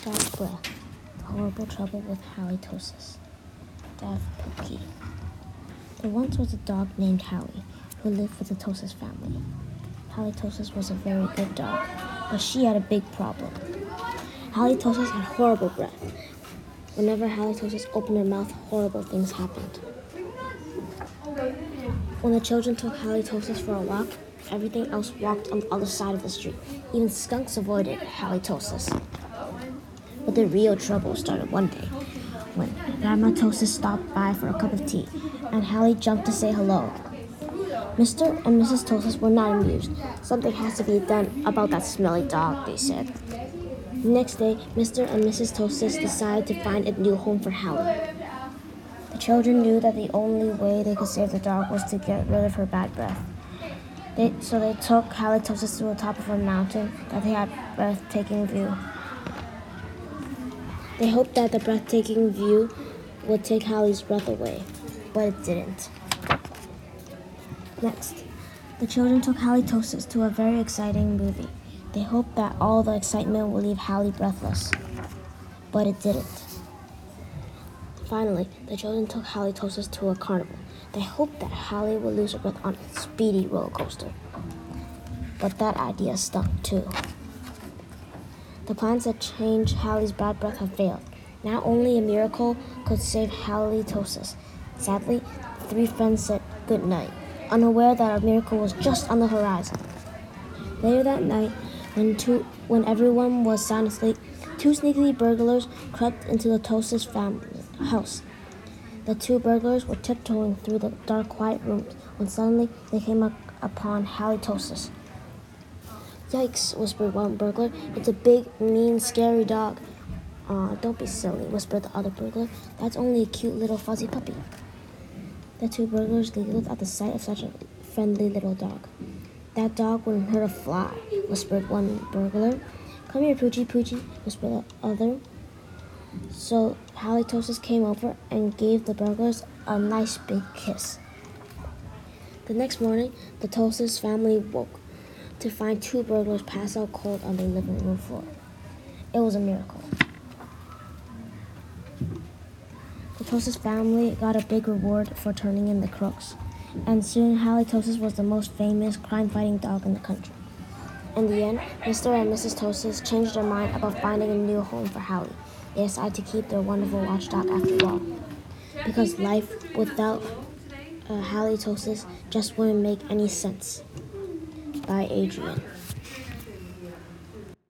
Bad breath. Horrible trouble with halitosis. Deaf Pookie. There once was a dog named Hallie who lived with the Tosis family. Halitosis was a very good dog, but she had a big problem. Halitosis had horrible breath. Whenever Halitosis opened her mouth, horrible things happened. When the children took Halitosis for a walk, everything else walked on the other side of the street. Even skunks avoided Halitosis. But the real trouble started one day when Grandma Tosis stopped by for a cup of tea, and Hallie jumped to say hello. Mr. and Mrs. Tosis were not amused. Something has to be done about that smelly dog, they said. The next day, Mr. and Mrs. Tosis decided to find a new home for Hallie. The children knew that the only way they could save the dog was to get rid of her bad breath. So they took Halitosis to the top of a mountain that they had breathtaking view. They hoped that the breathtaking view would take Hallie's breath away, but it didn't. Next, the children took Halitosis to a very exciting movie. They hoped that all the excitement would leave Hallie breathless, but it didn't. Finally, the children took Halitosis to a carnival. They hoped that Hallie would lose her breath on a speedy roller coaster, but that idea stunk too. The plans that changed Hallie's bad breath had failed. Now only a miracle could save Halitosis. Sadly, the three friends said good night, unaware that a miracle was just on the horizon. Later that night, when everyone was sound asleep, two sneaky burglars crept into the Tosis family house. The two burglars were tiptoeing through the dark, quiet rooms when suddenly they came upon Halitosis. "Yikes," whispered one burglar. "It's a big, mean, scary dog." "Aw, don't be silly," whispered the other burglar. "That's only a cute little fuzzy puppy." The two burglars giggled at the sight of such a friendly little dog. "That dog wouldn't hurt a fly," whispered one burglar. "Come here, Poochie, Poochie," whispered the other. So Halitosis came over and gave the burglars a nice big kiss. The next morning, the Tosis family woke to find two burglars passed out cold on their living room floor. It was a miracle. The Tosis family got a big reward for turning in the crooks, and soon Halitosis was the most famous crime-fighting dog in the country. In the end, Mr. and Mrs. Tosis changed their mind about finding a new home for Hallie. They decided to keep their wonderful watchdog after all, because life without Halitosis just wouldn't make any sense. By Adrian.